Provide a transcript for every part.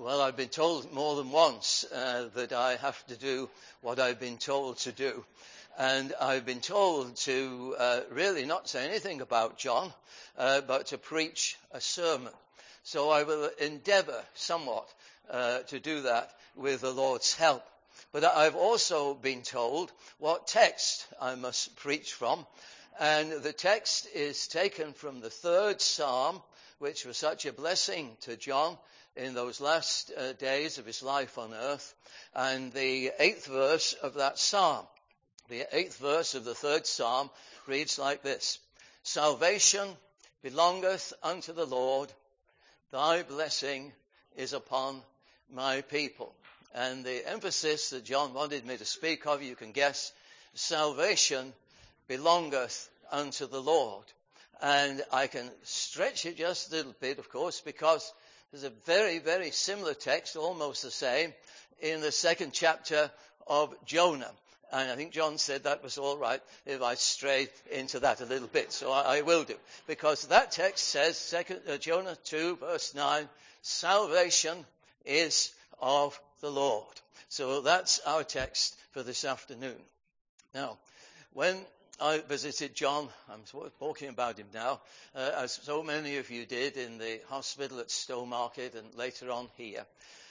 Well, I've been told more than once that I have to do what I've been told to do. And I've been told to really not say anything about John, but to preach a sermon. So I will endeavour somewhat to do that with the Lord's help. But I've also been told what text I must preach from. And the text is taken from the 3rd Psalm, which was such a blessing to John in those last days of his life on earth, and the 8th verse of that psalm. The 8th verse of the 3rd Psalm reads like this: Salvation belongeth unto the Lord, thy blessing is upon my people. And the emphasis that John wanted me to speak of, you can guess, salvation belongeth unto the Lord. And I can stretch it just a little bit, of course, because there's a very, very similar text, almost the same, in the 2nd chapter of Jonah. And I think John said that was all right if I strayed into that a little bit. So I will do. Because that text says, Jonah 2, verse 9, salvation is of the Lord. So that's our text for this afternoon. Now, when I visited John, I'm talking about him now, as so many of you did in the hospital at Stowmarket and later on here.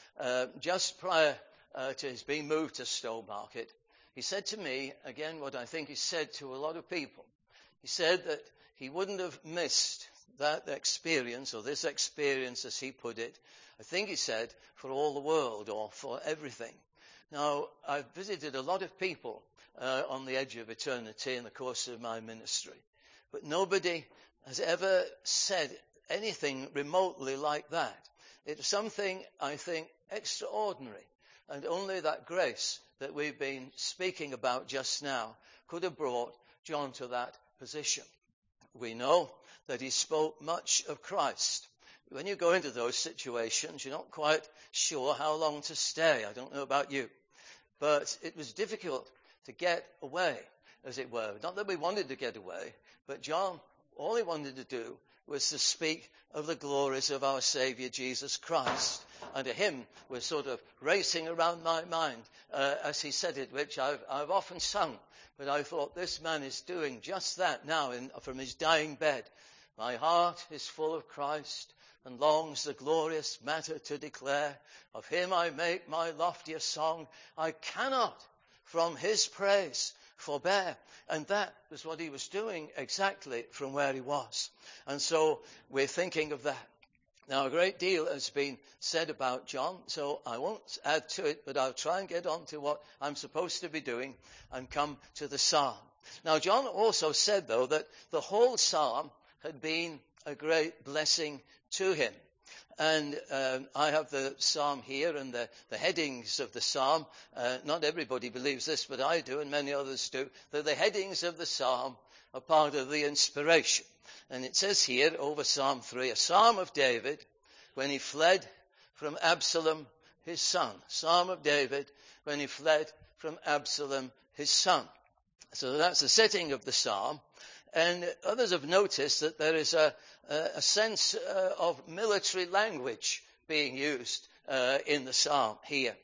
Just prior to his being moved to Stowmarket, he said to me, again, what I think he said to a lot of people. He said that he wouldn't have missed that experience, or this experience as he put it, I think he said, for all the world or for everything. Now, I've visited a lot of people on the edge of eternity in the course of my ministry. But nobody has ever said anything remotely like that. It's something, I think, extraordinary. And only that grace that we've been speaking about just now could have brought John to that position. We know that he spoke much of Christ. When you go into those situations, you're not quite sure how long to stay. I don't know about you. But it was difficult to get away, as it were. Not that we wanted to get away, but John, all he wanted to do was to speak of the glories of our Saviour Jesus Christ. And a hymn was sort of racing around my mind as he said it, which I've often sung. But I thought, this man is doing just that now from his dying bed. My heart is full of Christ, and longs the glorious matter to declare. Of him I make my loftier song. I cannot from his praise forbear. And that was what he was doing exactly from where he was. And so we're thinking of that. Now, a great deal has been said about John, so I won't add to it, but I'll try and get on to what I'm supposed to be doing and come to the psalm. Now, John also said, though, that the whole psalm had been a great blessing to him. And I have the psalm here and the headings of the psalm. Not everybody believes this, but I do, and many others do, that the headings of the psalm are part of the inspiration. And it says here over Psalm 3, a psalm of David when he fled from Absalom, his son. Psalm of David when he fled from Absalom, his son. So that's the setting of the psalm. And others have noticed that there is a sense of military language being used in the psalm here.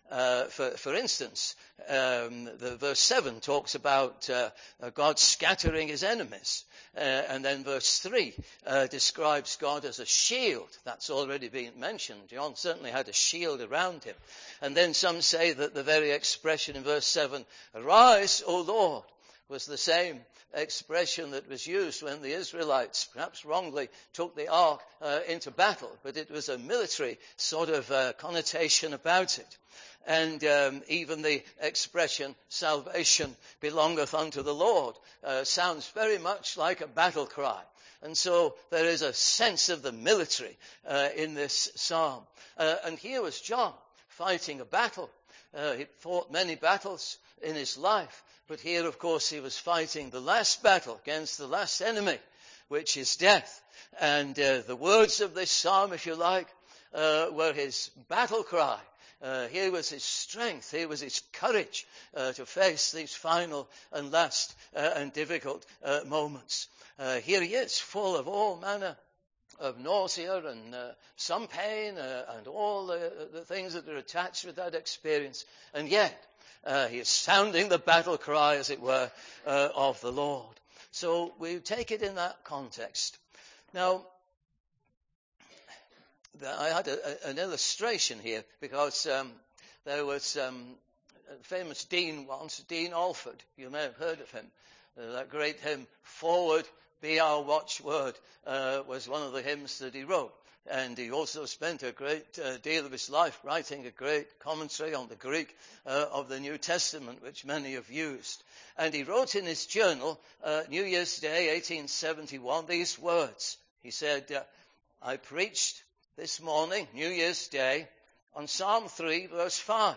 For instance, the verse 7 talks about God scattering his enemies. And then verse 3 describes God as a shield. That's already been mentioned. John certainly had a shield around him. And then some say that the very expression in verse 7, arise, O Lord, was the same expression that was used when the Israelites, perhaps wrongly, took the ark into battle. But it was a military sort of connotation about it. And even the expression, salvation belongeth unto the Lord, sounds very much like a battle cry. And so there is a sense of the military in this psalm. And here was John fighting a battle. He fought many battles in his life. But here, of course, he was fighting the last battle against the last enemy, which is death. And the words of this psalm, if you like, were his battle cry. Here was his strength. Here was his courage to face these final and last and difficult moments. Here he is, full of all manner of nausea and some pain and all the things that are attached with that experience. And yet, he is sounding the battle cry, as it were, of the Lord. So we take it in that context. Now, I had an illustration here because there was a famous dean once, Dean Alford. You may have heard of him. That great hymn, "Forward Be Our Watchword," was one of the hymns that he wrote. And he also spent a great deal of his life writing a great commentary on the Greek of the New Testament, which many have used. And he wrote in his journal, New Year's Day, 1871, these words. He said, "I preached this morning, New Year's Day, on Psalm 3, verse 5.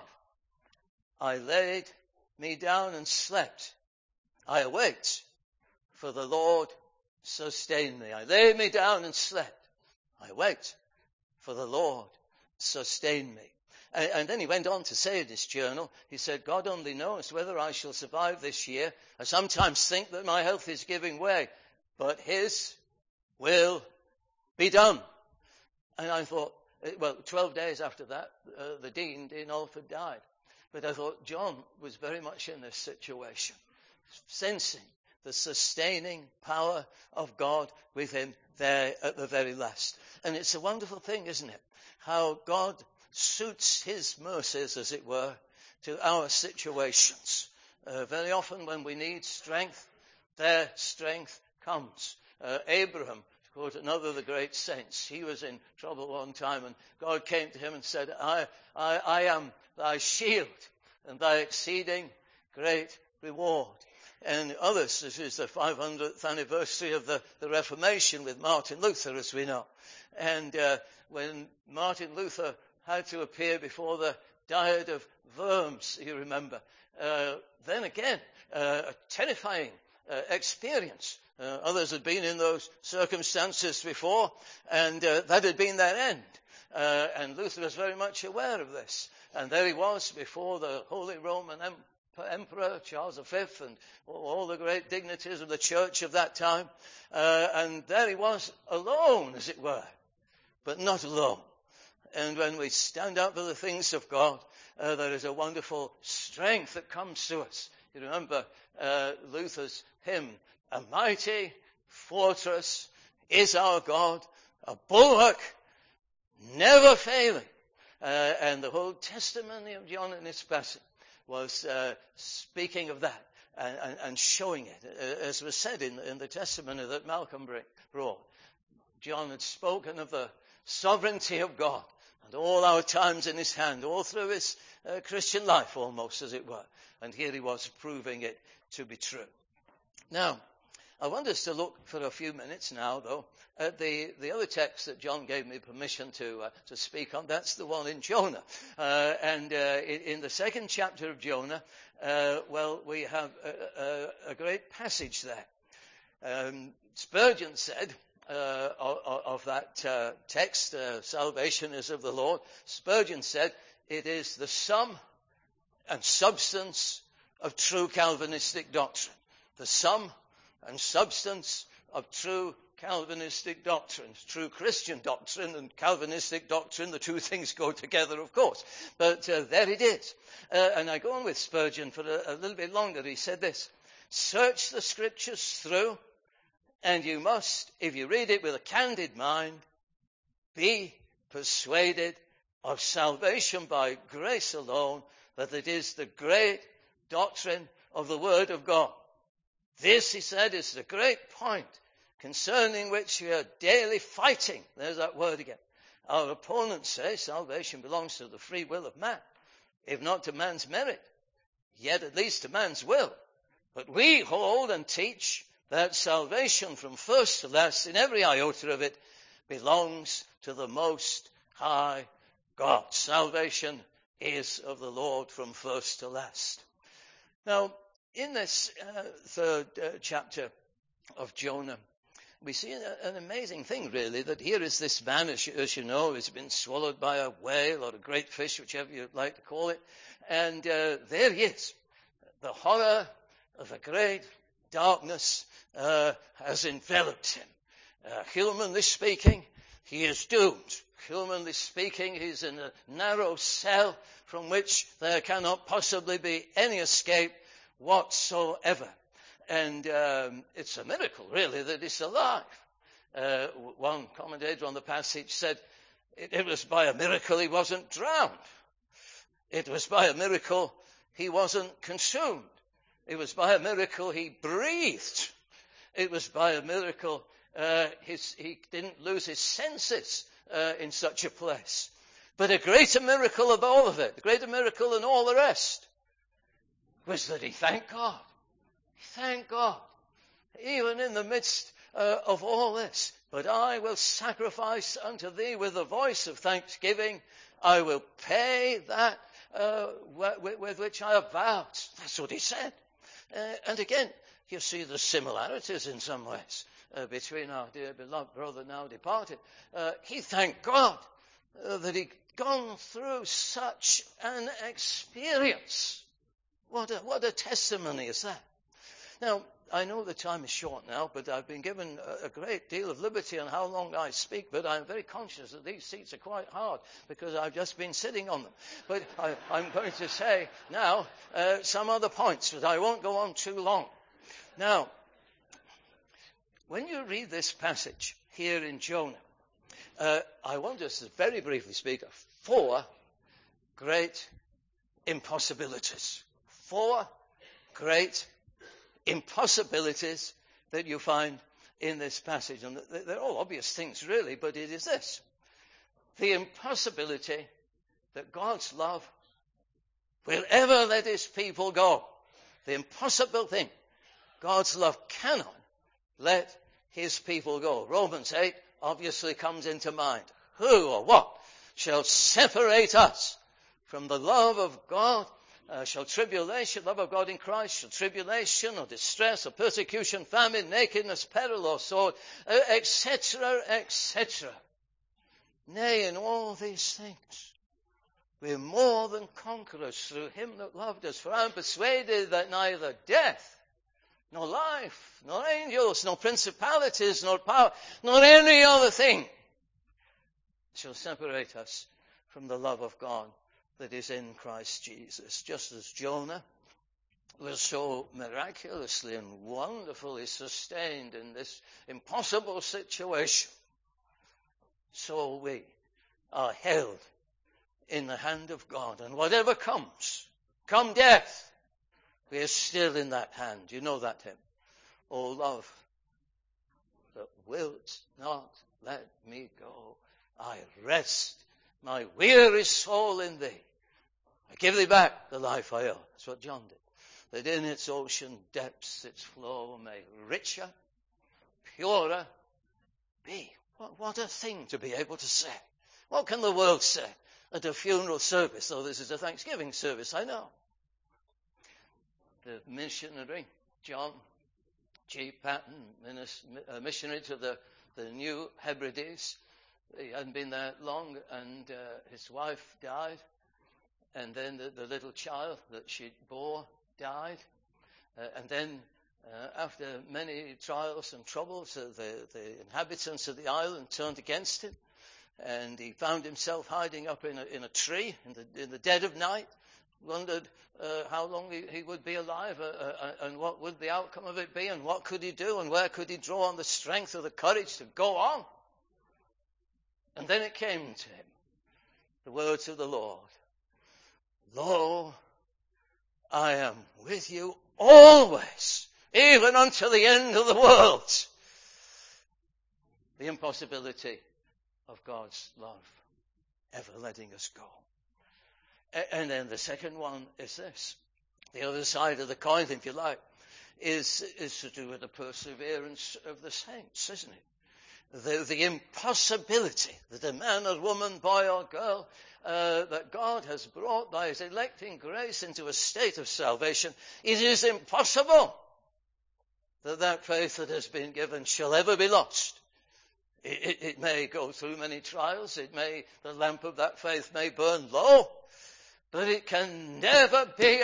I laid me down and slept. I awaked, for the Lord sustained me." I lay me down and slept. I waked, for the Lord sustained me. And then he went on to say in his journal, he said, "God only knows whether I shall survive this year. I sometimes think that my health is giving way, but his will be done." And I thought, 12 days after that, the Dean Alford, died. But I thought John was very much in this situation, sensing the sustaining power of God with him there at the very last. And it's a wonderful thing, isn't it? How God suits his mercies, as it were, to our situations. Very often when we need strength, their strength comes. Abraham, to quote another of the great saints, he was in trouble one time, and God came to him and said, I am thy shield and thy exceeding great reward. And others, this is the 500th anniversary of the Reformation with Martin Luther, as we know. And when Martin Luther had to appear before the Diet of Worms, you remember, then again, a terrifying experience. Others had been in those circumstances before, and that had been their end. And Luther was very much aware of this. And there he was before the Holy Roman Emperor Charles V and all the great dignitaries of the church of that time. And there he was alone, as it were, but not alone. And when we stand up for the things of God, there is a wonderful strength that comes to us. You remember Luther's hymn, "A mighty fortress is our God, a bulwark never failing." And the whole testimony of John in this passage was speaking of that and showing it, as was said in the testimony that Malcolm brought. John had spoken of the sovereignty of God and all our times in his hand, all through his Christian life almost, as it were. And here he was proving it to be true. Now, I want us to look for a few minutes now, though, at the other text that John gave me permission to speak on. That's the one in Jonah. And in the second chapter of Jonah, we have a great passage there. Spurgeon said of that text, "Salvation is of the Lord." Spurgeon said, "It is the sum and substance of true Calvinistic doctrine." The sum and substance of true Calvinistic doctrine. True Christian doctrine and Calvinistic doctrine, the two things go together, of course. But there it is. And I go on with Spurgeon for a little bit longer. He said this: "Search the scriptures through, and you must, if you read it with a candid mind, be persuaded of salvation by grace alone, that it is the great doctrine of the Word of God. This," he said, "is the great point concerning which we are daily fighting." There's that word again. Our opponents say salvation belongs to the free will of man, if not to man's merit, yet at least to man's will. But we hold and teach that salvation from first to last, in every iota of it, belongs to the Most High God. Salvation is of the Lord from first to last. Now, in this third chapter of Jonah, we see an amazing thing, really, that here is this man, as you know, has been swallowed by a whale or a great fish, whichever you'd like to call it. And there he is. The horror of a great darkness has enveloped him. Humanly speaking, he is doomed. Humanly speaking, he's in a narrow cell from which there cannot possibly be any escape whatsoever. And it's a miracle, really, that he's alive. One commentator on the passage said it was by a miracle he wasn't drowned. It was by a miracle he wasn't consumed. It was by a miracle he breathed. It was by a miracle he didn't lose his senses in such a place. But a greater miracle of all of it, the greater miracle than all the rest, was that he thanked God. He thanked God, even in the midst of all this. But I will sacrifice unto thee with a voice of thanksgiving. I will pay that with which I have vowed. That's what he said. And again, you see the similarities in some ways between our dear beloved brother now departed. He thanked God that he'd gone through such an experience. What a testimony is that? Now, I know the time is short now, but I've been given a great deal of liberty on how long I speak, but I'm very conscious that these seats are quite hard because I've just been sitting on them. But I'm going to say now some other points, but I won't go on too long. Now, when you read this passage here in Jonah, I want us to very briefly speak of 4 great impossibilities. 4 great impossibilities that you find in this passage. And they're all obvious things, really, but it is this. The impossibility that God's love will ever let his people go. The impossible thing. God's love cannot let his people go. Romans 8 obviously comes into mind. Who or what shall separate us from the love of God? Shall tribulation, love of God in Christ, shall tribulation or distress or persecution, famine, nakedness, peril or sword, etc., etc. Nay, in all these things, we are more than conquerors through him that loved us. For I am persuaded that neither death, nor life, nor angels, nor principalities, nor power, nor any other thing shall separate us from the love of God that is in Christ Jesus. Just as Jonah was so miraculously and wonderfully sustained in this impossible situation, so we are held in the hand of God. And whatever comes, come death, we are still in that hand. You know that hymn. O love, that wilt not let me go. I rest my weary soul in thee. I give thee back the life I owe. That's what John did. That in its ocean depths its flow may richer, purer be. What a thing to be able to say. What can the world say at a funeral service? Oh, this is a Thanksgiving service, I know. The missionary, John G. Patton, missionary to the New Hebrides, he hadn't been there long, and his wife died. And then the little child that she bore died. And then after many trials and troubles, the inhabitants of the island turned against him. And he found himself hiding up in a tree in the dead of night. Wondered how long he would be alive and what would the outcome of it be and what could he do and where could he draw on the strength or the courage to go on. And then it came to him, the words of the Lord. Lo, I am with you always, even unto the end of the world. The impossibility of God's love ever letting us go. And then the second one is this. The other side of the coin, if you like, is to do with the perseverance of the saints, isn't it? The impossibility that a man or woman, boy or girl, that God has brought by his electing grace into a state of salvation, it is impossible that faith that has been given shall ever be lost. It may go through many trials, the lamp of that faith may burn low, but it can never be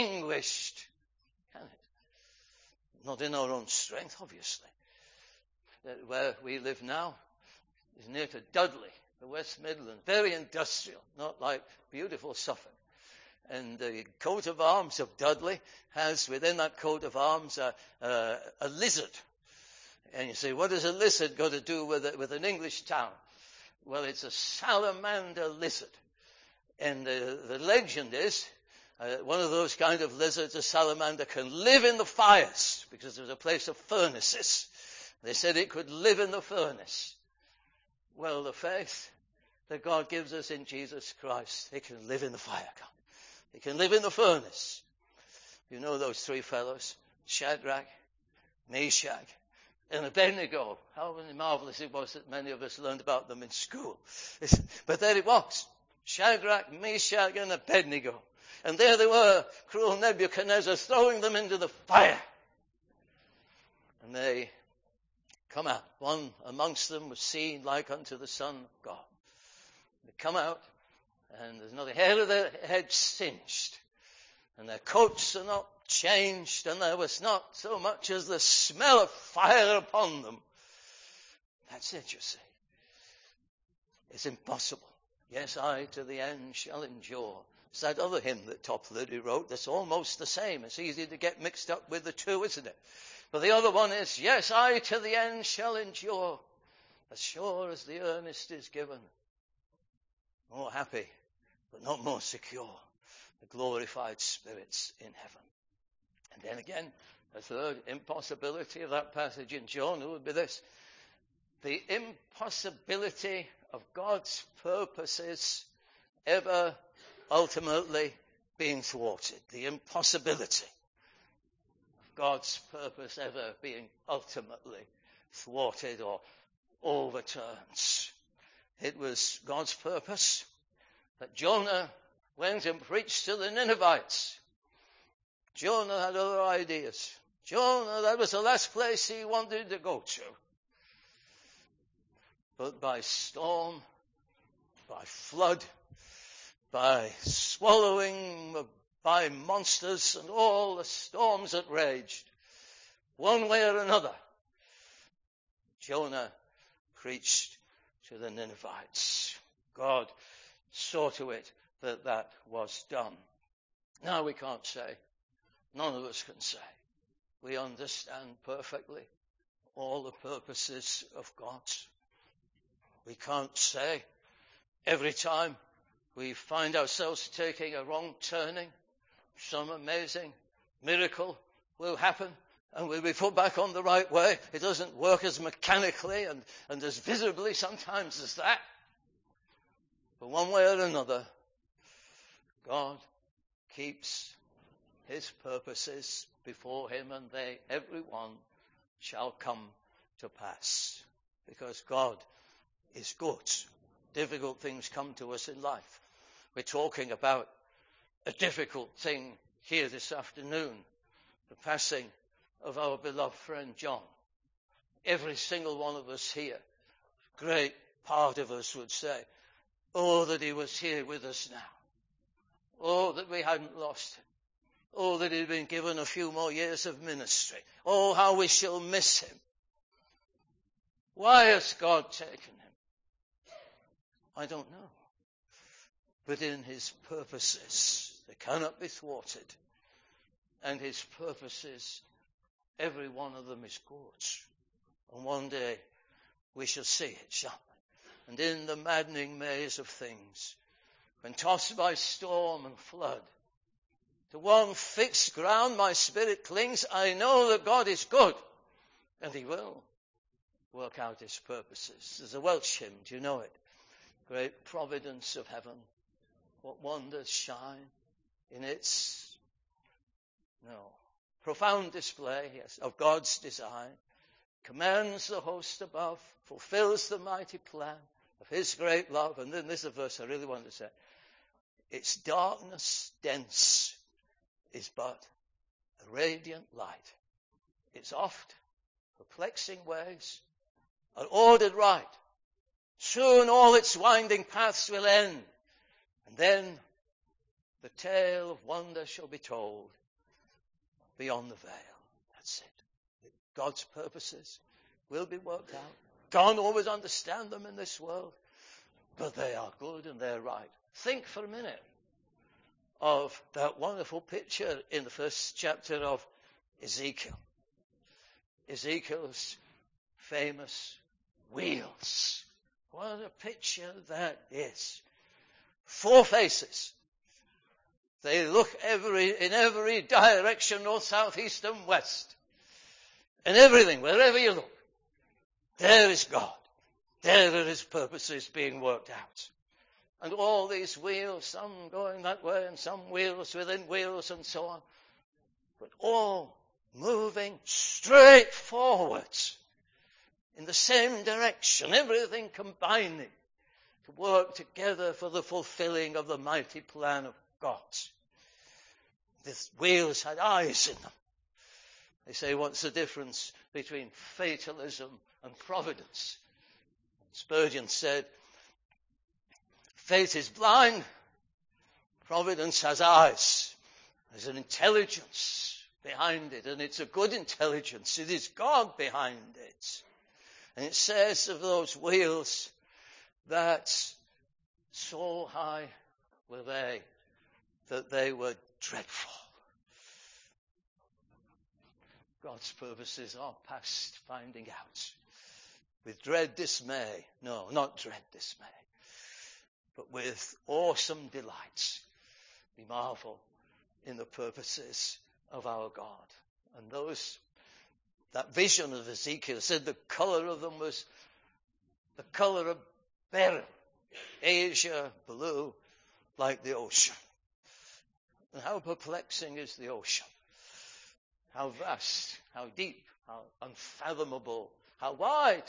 extinguished, can it? Not in our own strength, obviously. where we live now is near to Dudley, the West Midlands, very industrial, not like beautiful Suffolk. And the coat of arms of Dudley has within that coat of arms a lizard. And you say, what does a lizard got to do with an English town? Well, it's a salamander lizard. And the legend is, one of those kind of lizards, a salamander, can live in the fires because there's a place of furnaces. They said it could live in the furnace. Well, the faith that God gives us in Jesus Christ, it can live in the fire. It can live in the furnace. You know those three fellows, Shadrach, Meshach, and Abednego. How marvelous it was that many of us learned about them in school. But there it was. Shadrach, Meshach, and Abednego. And there they were, cruel Nebuchadnezzar, throwing them into the fire. And they come out. One amongst them was seen like unto the Son of God. They come out, and there's not a hair of their head singed. And their coats are not changed, and there was not so much as the smell of fire upon them. That's it, you see. It's impossible. Yes, I to the end shall endure. It's that other hymn that Toplady wrote that's almost the same. It's easy to get mixed up with the two, isn't it? But the other one is, yes, I to the end shall endure, as sure as the earnest is given. More happy, but not more secure, the glorified spirits in heaven. And then again, a third impossibility of that passage in John would be this: the impossibility of God's purposes ever ultimately being thwarted. The impossibility of God's purpose ever being ultimately thwarted or overturned. It was God's purpose that Jonah went and preached to the Ninevites. Jonah had other ideas. Jonah, that was the last place he wanted to go to. But by storm, by flood, by swallowing by monsters and all the storms that raged, one way or another, Jonah preached to the Ninevites. God saw to it that that was done. Now we can't say, none of us can say, we understand perfectly all the purposes of God. We can't say every time we find ourselves taking a wrong turning, some amazing miracle will happen and we'll be put back on the right way. It doesn't work as mechanically and as visibly sometimes as that. But one way or another, God keeps his purposes before him, and they, every one, shall come to pass. Because God is good. Difficult things come to us in life. We're talking about a difficult thing here this afternoon, the passing of our beloved friend John. Every single one of us here, great part of us would say, oh, that he was here with us now. Oh, that we hadn't lost him. Oh, that he'd been given a few more years of ministry. Oh, how we shall miss him. Why has God taken him? I don't know. But in his purposes, they cannot be thwarted. And his purposes, every one of them is good. And one day we shall see it, shall we? And in the maddening maze of things, when tossed by storm and flood, to one fixed ground my spirit clings. I know that God is good, and he will work out his purposes. There's a Welsh hymn, do you know it? Great providence of heaven, what wonders shine in its profound display, yes, of God's design, commands the host above, fulfills the mighty plan of his great love. And then this is a verse I really want to say. Its darkness dense is but a radiant light. Its oft perplexing ways are ordered right. Soon all its winding paths will end, and then the tale of wonder shall be told beyond the veil. That's it. God's purposes, will be worked out. Can't always understand them in this world, but they are good and they're right. Think for a minute of that wonderful picture in the first chapter of Ezekiel. Ezekiel's famous wheels. What a picture that is. 4 faces. They look in every direction, north, south, east and west. And everything, wherever you look, there is God. There are his purposes being worked out. And all these wheels, some going that way and some wheels within wheels and so on. But all moving straight forwards in the same direction, everything combining to work together for the fulfilling of the mighty plan of God. The wheels had eyes in them. They say, what's the difference between fatalism and providence? Spurgeon said, fate is blind, providence has eyes. There's an intelligence behind it, and it's a good intelligence. It is God behind it. And it says of those wheels that so high were they that they were dreadful. God's purposes are past finding out. With dread dismay. No, not dread dismay. But with awesome delight. We marvel in the purposes of our God. And that vision of Ezekiel said the color of them was the color of beryl. Azure blue like the ocean. And how perplexing is the ocean. How vast, how deep, how unfathomable, how wide,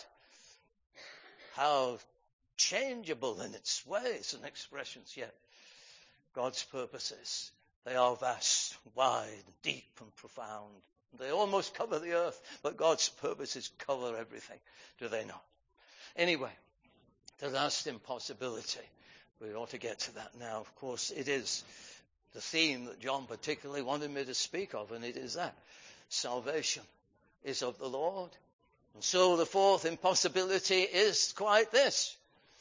how changeable in its ways and expressions. Yet God's purposes, they are vast, wide, deep and profound. They almost cover the earth, but God's purposes cover everything. Do they not? Anyway, the last impossibility. We ought to get to that now. Of course, it is the theme that John particularly wanted me to speak of, and it is that. Salvation is of the Lord. And so the fourth impossibility is quite this.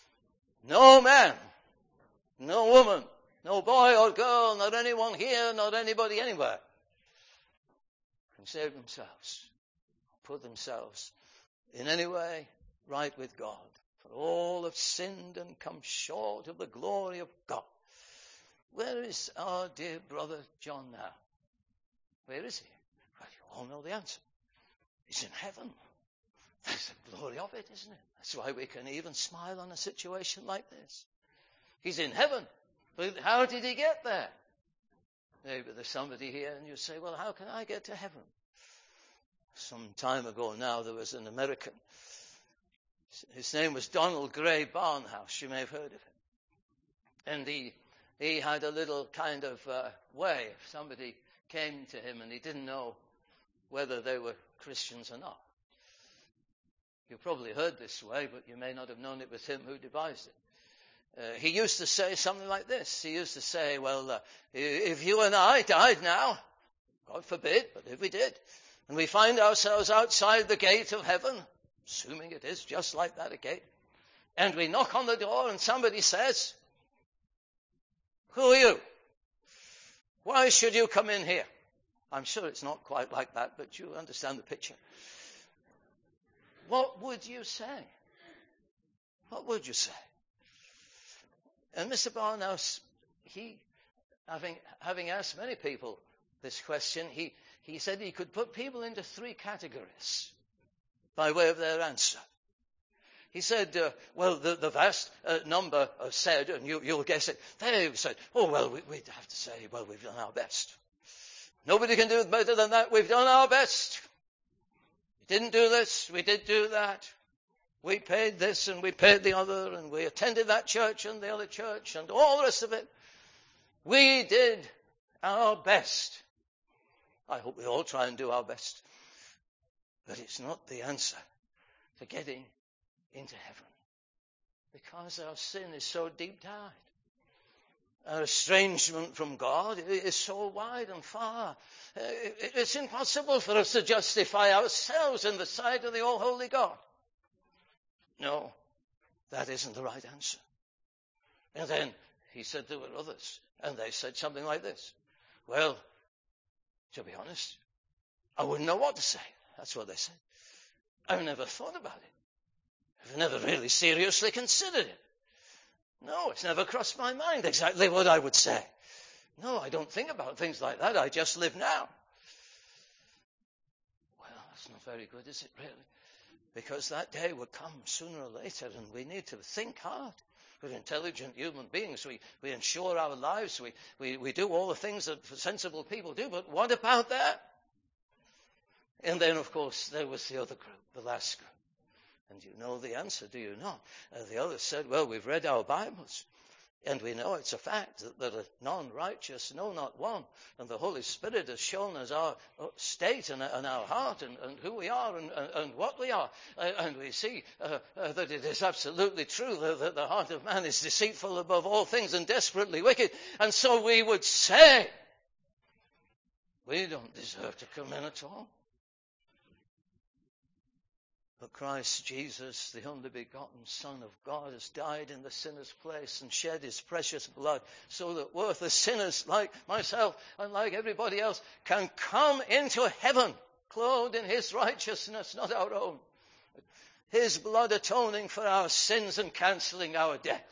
No man, no woman, no boy or girl, not anyone here, not anybody anywhere can save themselves, put themselves in any way right with God. For all have sinned and come short of the glory of God. Where is our dear brother John now? Where is he? Well, you all know the answer. He's in heaven. That's the glory of it, isn't it? That's why we can even smile on a situation like this. He's in heaven. But how did he get there? Maybe there's somebody here and you say, well, how can I get to heaven? Some time ago now, there was an American. His name was Donald Gray Barnhouse. You may have heard of him. And he had a little kind of way. If somebody came to him and he didn't know whether they were Christians or not. You've probably heard this way, but you may not have known it was him who devised it. He used to say something like this. He used to say, well, if you and I died now, God forbid, but if we did, and we find ourselves outside the gate of heaven, assuming it is just like that, a gate, and we knock on the door and somebody says, who are you? Why should you come in here? I'm sure it's not quite like that, but you understand the picture. What would you say? What would you say? And Mr. Barnhouse, having asked many people this question, he said he could put people into 3 categories by way of their answer. He said, well, the vast number said, and you'll guess it, they said, oh, well, we'd have to say, well, we've done our best. Nobody can do better than that. We've done our best. We didn't do this. We did do that. We paid this and we paid the other, and we attended that church and the other church and all the rest of it. We did our best. I hope we all try and do our best. But it's not the answer to getting into heaven. Because our sin is so deep down. Our estrangement from God is so wide and far. It's impossible for us to justify ourselves in the sight of the all-holy God. No, that isn't the right answer. And then he said there were others, and they said something like this. Well, to be honest, I wouldn't know what to say. That's what they said. I've never thought about it. I've never really seriously considered it. No, it's never crossed my mind exactly what I would say. No, I don't think about things like that. I just live now. Well, that's not very good, is it, really? Because that day would come sooner or later, and we need to think hard. We're intelligent human beings. We ensure our lives. We do all the things that sensible people do. But what about that? And then, of course, there was the other group, the last group. And you know the answer, do you not? The others said, well, we've read our Bibles, and we know it's a fact that a non-righteous, no, not one. And the Holy Spirit has shown us our state and our heart and who we are and what we are. And we see that it is absolutely true that the heart of man is deceitful above all things and desperately wicked. And so we would say, we don't deserve to come in at all. But Christ Jesus, the only begotten Son of God, has died in the sinner's place and shed his precious blood so that worthless sinners like myself and like everybody else can come into heaven clothed in his righteousness, not our own. His blood atoning for our sins and cancelling our debt.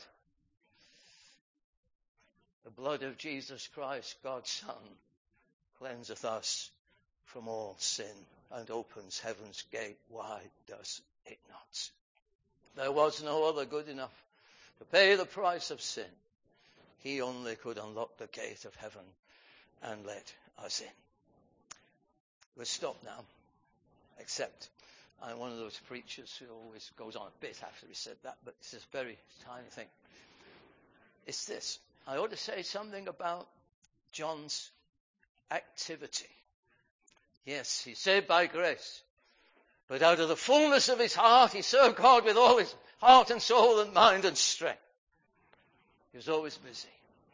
The blood of Jesus Christ, God's Son, cleanseth us from all sin and opens heaven's gate wide, does it not? There was no other good enough to pay the price of sin. He only could unlock the gate of heaven and let us in. We'll stop now, except I'm one of those preachers who always goes on a bit after he said that, but it's this very tiny thing. It's this. I ought to say something about John's activity. Yes, he's saved by grace. But out of the fullness of his heart, he served God with all his heart and soul and mind and strength. He was always busy.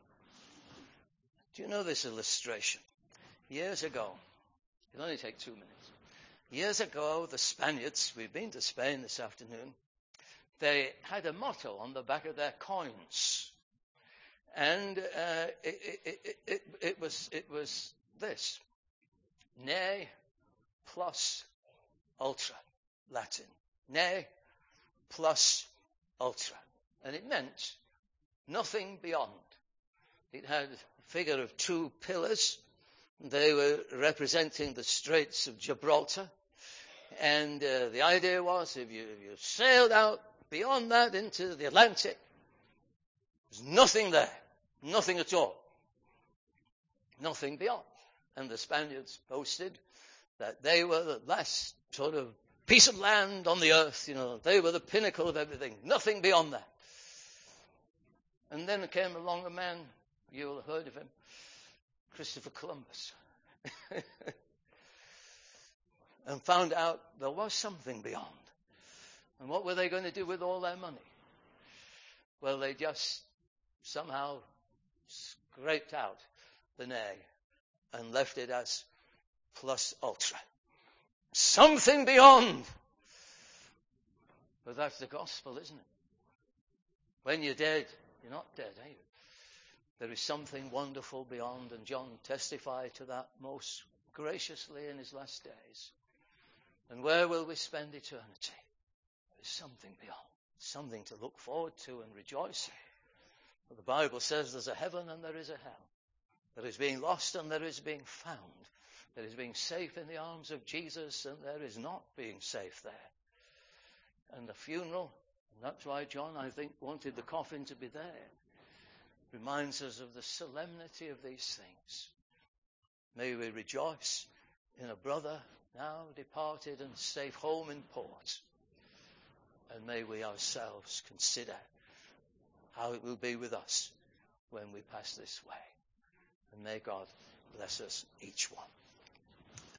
Do you know this illustration? Years ago, it'll only take 2 minutes. Years ago, the Spaniards, we've been to Spain this afternoon, they had a motto on the back of their coins. And it was this. Ne plus ultra, Latin. Ne plus ultra. And it meant nothing beyond. It had a figure of 2 pillars. They were representing the Straits of Gibraltar. And the idea was if you sailed out beyond that into the Atlantic, there's nothing there. Nothing at all. Nothing beyond. And the Spaniards boasted that they were the last sort of piece of land on the earth. You know, they were the pinnacle of everything. Nothing beyond that. And then came along a man, you'll have heard of him, Christopher Columbus. And found out there was something beyond. And what were they going to do with all their money? Well, they just somehow scraped out the ne and left it as plus ultra. Something beyond. But that's the gospel, isn't it? When you're dead, you're not dead, are you? There is something wonderful beyond, and John testified to that most graciously in his last days. And where will we spend eternity? There's something beyond, something to look forward to and rejoice in. But the Bible says there's a heaven and there is a hell. There is being lost and there is being found. There is being safe in the arms of Jesus and there is not being safe there. And the funeral, and that's why John, I think, wanted the coffin to be there, reminds us of the solemnity of these things. May we rejoice in a brother now departed and safe home in port. And may we ourselves consider how it will be with us when we pass this way. And may God bless us each one.